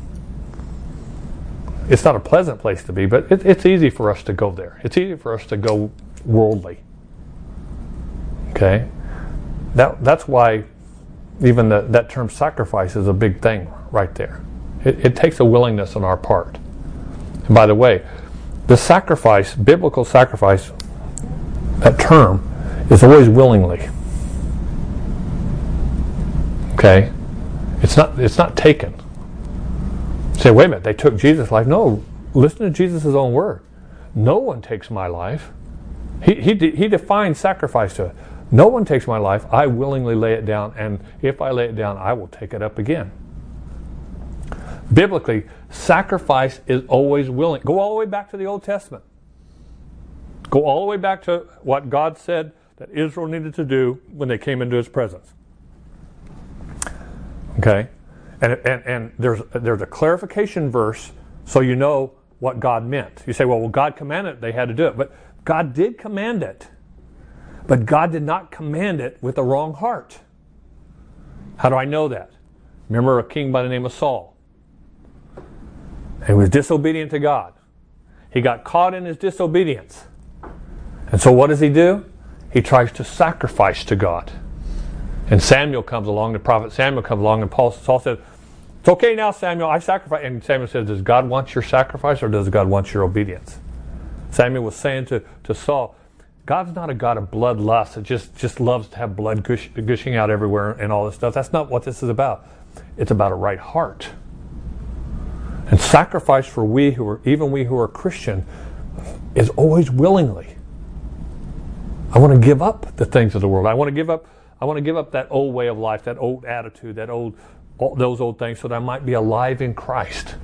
It's not a pleasant place to be, but it's easy for us to go there. It's easy for us to go worldly. Okay? That's why even that term sacrifice is a big thing right there. It takes a willingness on our part. And by the way, the sacrifice, biblical sacrifice, that term is always willingly. Okay? It's not taken. You say, wait a minute, they took Jesus' life. No, listen to Jesus' own word. No one takes my life. He defined sacrifice to it. No one takes my life. I willingly lay it down, and if I lay it down, I will take it up again. Biblically, sacrifice is always willing. Go all the way back to the Old Testament. Go all the way back to what God said that Israel needed to do when they came into His presence. Okay? And there's a clarification verse so you know what God meant. You say, well, God commanded it, they had to do it. But God did command it. But God did not command it with a wrong heart. How do I know that? Remember a king by the name of Saul. He was disobedient to God. He got caught in his disobedience. And so what does he do? He tries to sacrifice to God. And Samuel comes along, the prophet Samuel comes along, and Saul says, it's okay now, Samuel, I sacrifice. And Samuel says, does God want your sacrifice, or does God want your obedience? Samuel was saying to Saul, God's not a God of bloodlust that just loves to have blood gushing out everywhere and all this stuff. That's not what this is about. It's about a right heart. And sacrifice for we who are Christian is always willingly. I want to give up the things of the world. I want to give up that old way of life, that old attitude, those old things, so that I might be alive in Christ.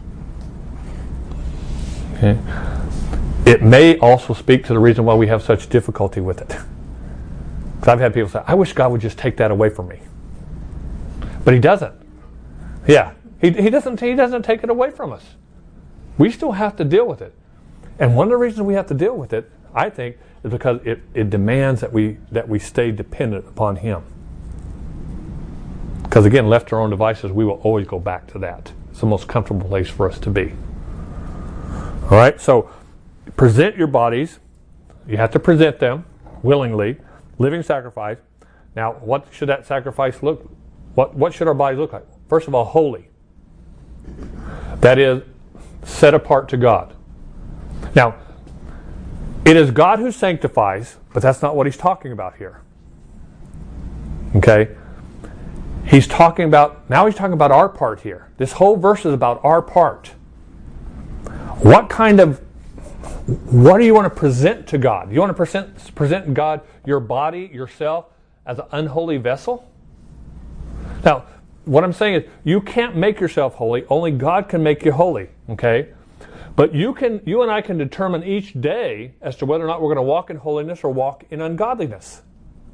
Okay? It may also speak to the reason why we have such difficulty with it. Because I've had people say, I wish God would just take that away from me. But He doesn't. Yeah, He doesn't take it away from us. We still have to deal with it. And one of the reasons we have to deal with it, I think, is because it demands that we stay dependent upon Him. Because again, left to our own devices, we will always go back to that. It's the most comfortable place for us to be. All right, so present your bodies. You have to present them willingly, living sacrifice. Now, what should that sacrifice look? What should our bodies look like? First of all, holy. That is, set apart to God. Now, it is God who sanctifies, but that's not what He's talking about here. Okay? He's talking about our part here. This whole verse is about our part. What do you want to present to God? You want to present God your body, yourself, as an unholy vessel? Now, what I'm saying is, you can't make yourself holy. Only God can make you holy. Okay? But you and I can determine each day as to whether or not we're going to walk in holiness or walk in ungodliness.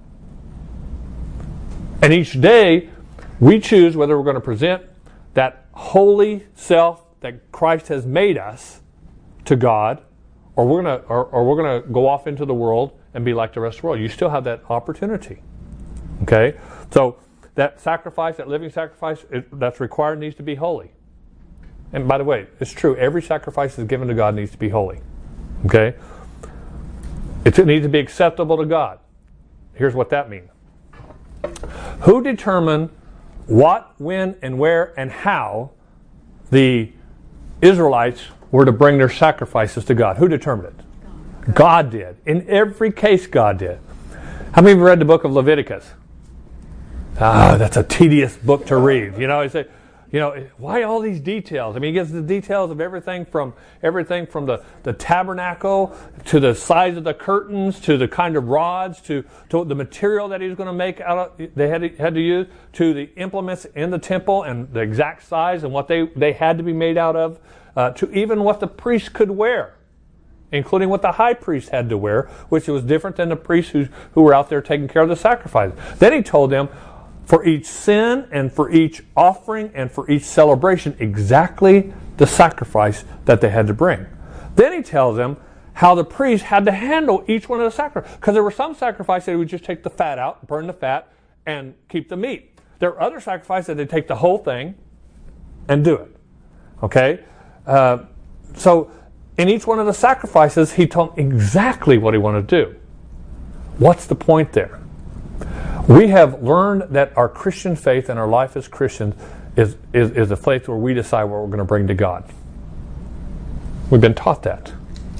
And each day, we choose whether we're going to present that holy self that Christ has made us to God, or we're going to go off into the world and be like the rest of the world. You still have that opportunity. Okay? So that sacrifice, that living sacrifice that's required, needs to be holy. And by the way, it's true. Every sacrifice that's given to God needs to be holy. Okay? It needs to be acceptable to God. Here's what that means. Who determined what, when, and where, and how the Israelites were to bring their sacrifices to God? Who determined it? God did. In every case, God did. How many of you read the book of Leviticus? That's a tedious book to read. You know, you say, why all these details? I mean, he gives the details of everything from the tabernacle to the size of the curtains to the kind of rods to the material that he was going to make they had to use, to the implements in the temple and the exact size and what they had to be made out of, to even what the priest could wear, including what the high priest had to wear, which was different than the priests who were out there taking care of the sacrifices. Then he told them, for each sin and for each offering and for each celebration, exactly the sacrifice that they had to bring. Then he tells them how the priest had to handle each one of the sacrifices. Because there were some sacrifices that would just take the fat out, burn the fat, and keep the meat. There are other sacrifices that they take the whole thing and do it. Okay? So in each one of the sacrifices, he told them exactly what he wanted to do. What's the point there? We have learned that our Christian faith and our life as Christians is a faith where we decide what we're going to bring to God. We've been taught that.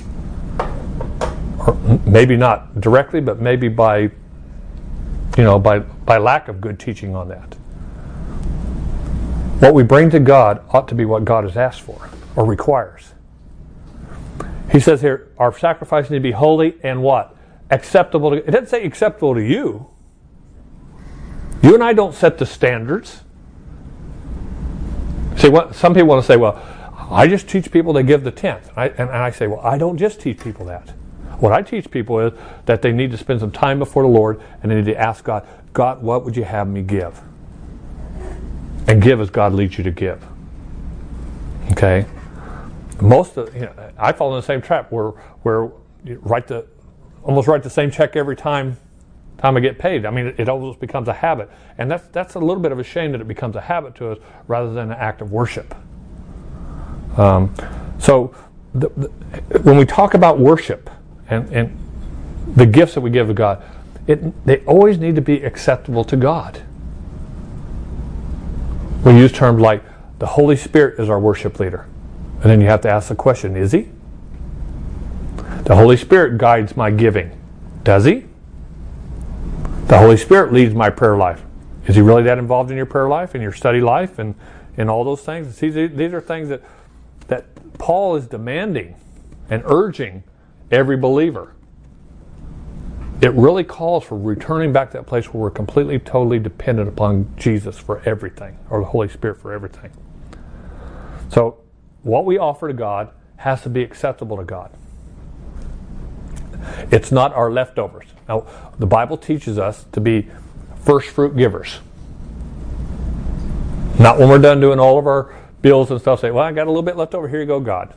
Or maybe not directly, but maybe by lack of good teaching on that. What we bring to God ought to be what God has asked for or requires. He says here, our sacrifice need to be holy and what? Acceptable to, it doesn't say acceptable to you. You and I don't set the standards. See, some people want to say, well, I just teach people to give the 10th. And I say, well, I don't just teach people that. What I teach people is that they need to spend some time before the Lord and they need to ask God, God, what would you have me give? And give as God leads you to give. Okay? I fall in the same trap where you almost write the same check every time I get paid. I mean, it almost becomes a habit. And that's a little bit of a shame that it becomes a habit to us rather than an act of worship. So when we talk about worship and the gifts that we give to God, they always need to be acceptable to God. We use terms like the Holy Spirit is our worship leader. And then you have to ask the question, is he? The Holy Spirit guides my giving. Does he? The Holy Spirit leads my prayer life. Is he really that involved in your prayer life and your study life and all those things? See, these are things that Paul is demanding and urging every believer. It really calls for returning back to that place where we're completely, totally dependent upon Jesus for everything, or the Holy Spirit for everything. So what we offer to God has to be acceptable to God. It's not our leftovers. Now, the Bible teaches us to be first fruit givers. Not when we're done doing all of our bills and stuff, say, well, I got a little bit left over. Here you go, God.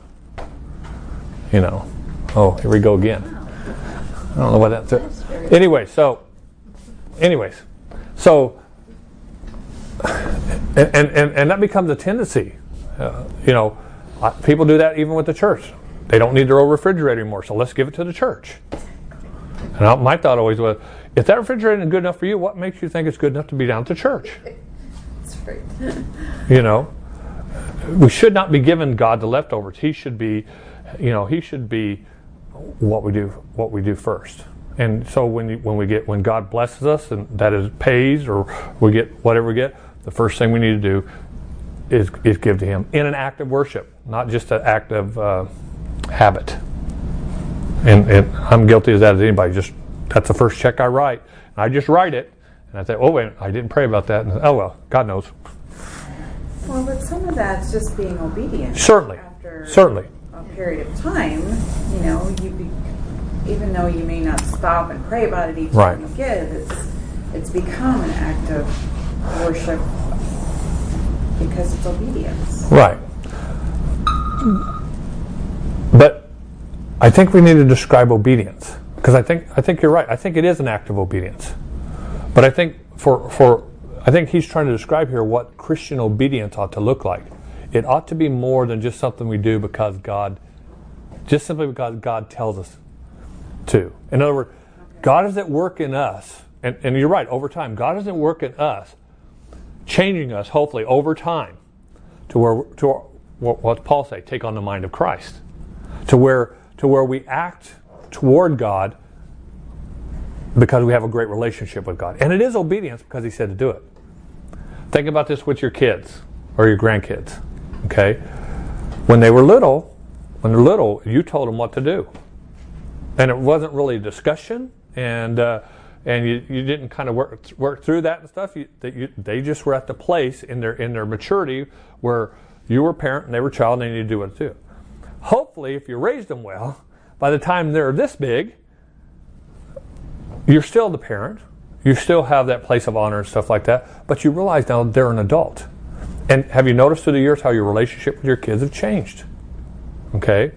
Oh, here we go again. I don't know what that's. Anyways, so and that becomes a tendency. People do that even with the church. They don't need their old refrigerator anymore, so let's give it to the church. And my thought always was, if that refrigerator isn't good enough for you, what makes you think it's good enough to be down at the church? That's right. We should not be giving God the leftovers. He should be, what we do first. And so when God blesses us and that is pays or we get whatever we get, the first thing we need to do is give to Him in an act of worship, not just an act of habit. And I'm guilty of that as anybody. That's the first check I write. I just write it, and I say, oh wait, I didn't pray about that. And oh well, God knows. Well, but some of that's just being obedient. Certainly. After a period of time, even though you may not stop and pray about it each time you give, it's become an act of worship because it's obedience. Right. But I think we need to describe obedience, because I think you're right. I think it is an act of obedience. But I think I think he's trying to describe here what Christian obedience ought to look like. It ought to be more than just something we do simply because God tells us to. In other words, God is at work in us, and you're right, over time, God is at work in us, changing us, hopefully, over time, to what Paul say, take on the mind of Christ. To where we act toward God because we have a great relationship with God. And it is obedience because He said to do it. Think about this with your kids. or your grandkids. Okay? When they're little, you told them what to do. And it wasn't really a discussion, and you didn't kind of work through that and stuff. They just were at the place in their maturity where you were a parent and they were a child and they needed to do what to do. Hopefully, if you raised them well, by the time they're this big, you're still the parent. You still have that place of honor and stuff like that, but you realize now they're an adult. And have you noticed through the years how your relationship with your kids have changed? Okay?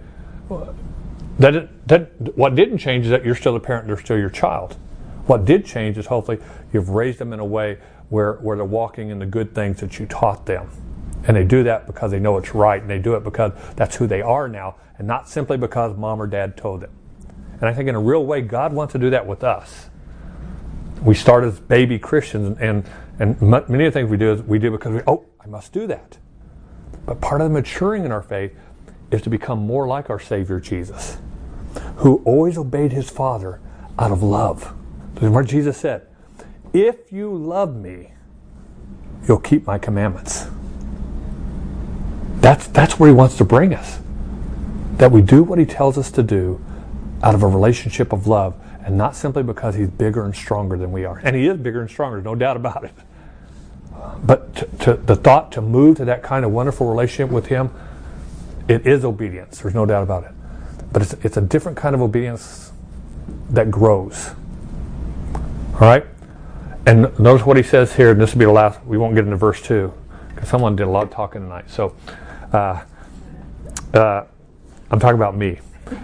What didn't change is that you're still the parent, they're still your child. What did change is hopefully you've raised them in a way where they're walking in the good things that you taught them. And they do that because they know it's right, and they do it because that's who they are now, and not simply because mom or dad told them. And I think in a real way, God wants to do that with us. We start as baby Christians, and many of the things we do because I must do that. But part of the maturing in our faith is to become more like our Savior Jesus, who always obeyed his Father out of love. Remember what Jesus said, if you love me, you'll keep my commandments. That's where he wants to bring us. That we do what he tells us to do out of a relationship of love, and not simply because he's bigger and stronger than we are. And he is bigger and stronger, no doubt about it. But the thought to move to that kind of wonderful relationship with him, it is obedience. There's no doubt about it. But it's a different kind of obedience that grows. All right? And notice what he says here, and this will be the last. We won't get into verse 2, because someone did a lot of talking tonight. So I'm talking about me.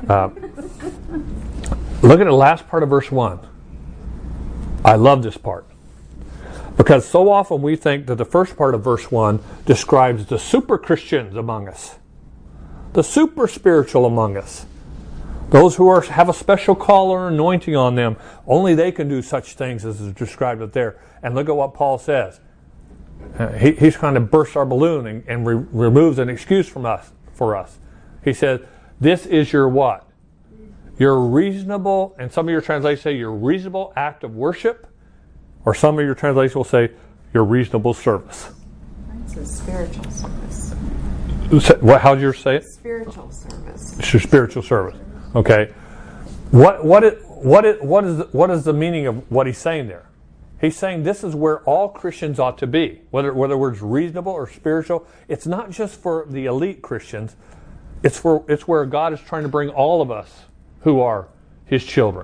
Look at the last part of verse 1. I love this part. Because so often we think that the first part of verse 1 describes the super Christians among us. The super spiritual among us. Those who have a special call or anointing on them. Only they can do such things as is described up there. And look at what Paul says. He's trying to burst our balloon and removes an excuse for us. He says, this is your what? Your reasonable, and some of your translations say your reasonable act of worship, or some of your translations will say your reasonable service. Mine says spiritual service. How did yours say it? Spiritual service. It's your spiritual service. Okay. What is the meaning of what he's saying there? He's saying this is where all Christians ought to be. Whether it's reasonable or spiritual, it's not just for the elite Christians. It's where God is trying to bring all of us who are his children.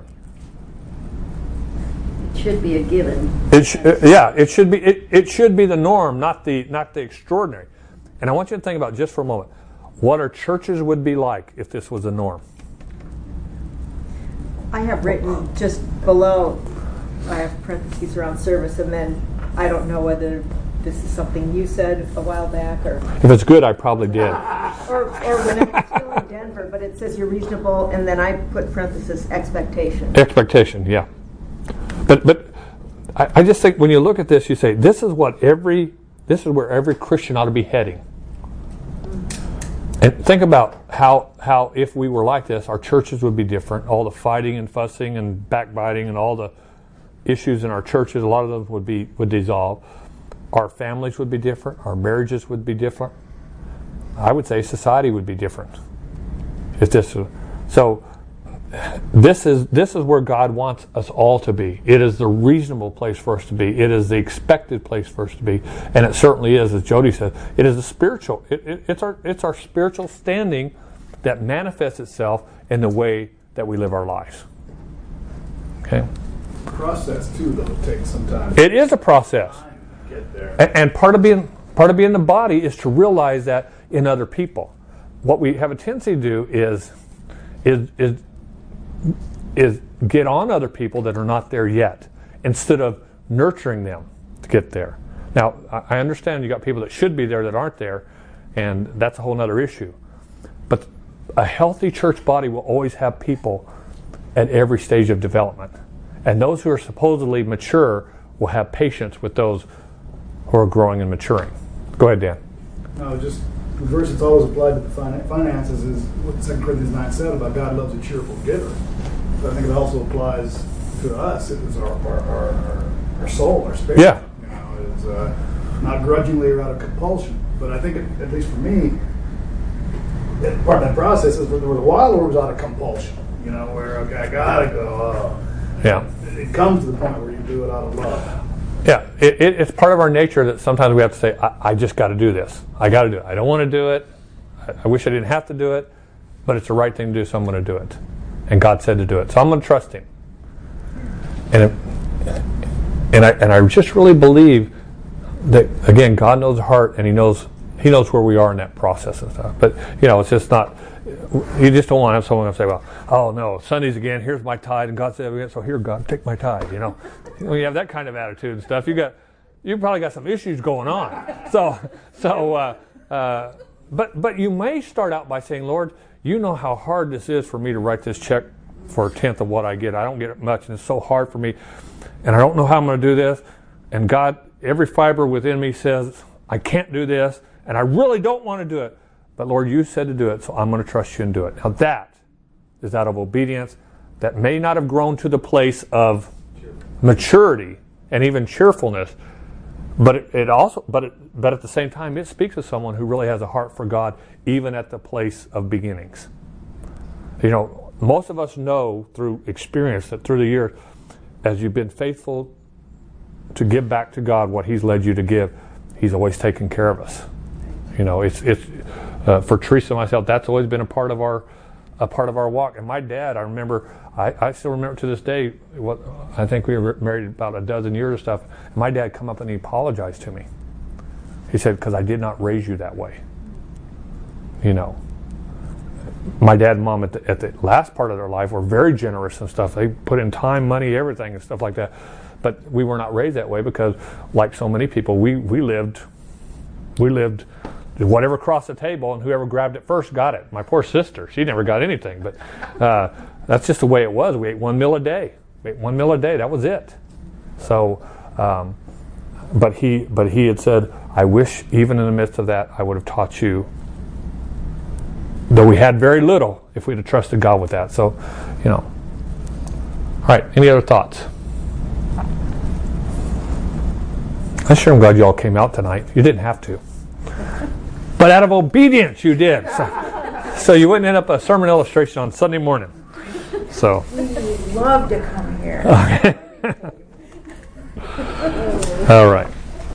It should be a given. It should be the norm, not the extraordinary. And I want you to think about just for a moment what our churches would be like if this was a norm. I have written just below, I have parentheses around service, and then I don't know whether this is something you said a while back, or if it's good, I probably did. or when I was still in Denver, but it says you're reasonable, and then I put parenthesis expectation. Expectation, yeah. But I just think when you look at this, you say this is where every Christian ought to be heading. And think about how if we were like this, our churches would be different. All the fighting and fussing and backbiting and all the issues in our churches, a lot of those would dissolve. Our families would be different. Our marriages would be different. I would say society would be different. If this was, so this is where God wants us all to be. It is the reasonable place for us to be. It is the expected place for us to be, and it certainly is, as Jody said. It is the spiritual. It's our spiritual standing that manifests itself in the way that we live our lives. Okay. The process too, though, takes some time. It is a process. Get there. And part of being the body is to realize that in other people. What we have a tendency to do is get on other people that are not there yet, instead of nurturing them to get there. Now, I understand you got people that should be there that aren't there, and that's a whole other issue. But a healthy church body will always have people at every stage of development. And those who are supposedly mature will have patience with those who are growing and maturing. Go ahead, Dan. No, just the verse that's always applied to the finances is what 2 Corinthians 9 said about God loves a cheerful giver. But I think it also applies to us. It is our soul, our spirit. Yeah. It's not grudgingly or out of compulsion. But I think, at least for me, part of that process is there was a while where it was out of compulsion. Where, okay, I gotta go. Yeah. It comes to the point where you do it out of love. Yeah, it's part of our nature that sometimes we have to say, I just got to do this. I got to do it. I don't want to do it. I wish I didn't have to do it, but it's the right thing to do, so I'm going to do it. And God said to do it, so I'm going to trust Him. And I just really believe that, again, God knows the heart, and He knows where we are in that process and stuff. But it's just not. You just don't want to have someone say, "Well, oh no, Sundays again. Here's my tithe," and God said, "So here, God, take my tithe." When you have that kind of attitude and stuff, you probably got some issues going on. But you may start out by saying, "Lord, you know how hard this is for me to write this check for a tenth of what I get. I don't get it much, and it's so hard for me, and I don't know how I'm going to do this. And God, every fiber within me says I can't do this, and I really don't want to do it. But Lord, you said to do it, so I'm going to trust you and do it." Now that is out of obedience that may not have grown to the place of maturity and even cheerfulness, but at the same time, it speaks of someone who really has a heart for God, even at the place of beginnings. Most of us know through experience that through the years, as you've been faithful to give back to God what He's led you to give, He's always taken care of us. It's for Teresa and myself, that's always been a part of our walk. And my dad, I remember, I still remember to this day. I think we were married about a dozen years or stuff. And my dad come up and he apologized to me. He said, "Because I did not raise you that way." My dad and mom at the last part of their life were very generous and stuff. They put in time, money, everything and stuff like that. But we were not raised that way because, like so many people, we lived whatever crossed the table, and whoever grabbed it first got it. My poor sister, she never got anything. But that's just the way it was. We ate 1 meal a day. That was it. So, but he had said, "I wish, even in the midst of that, I would have taught you." Though we had very little, if we'd have trusted God with that. So, All right. Any other thoughts? I sure am glad you all came out tonight. You didn't have to. But out of obedience, you did. So you wouldn't end up a sermon illustration on Sunday morning. So. We love to come here. Okay. All right.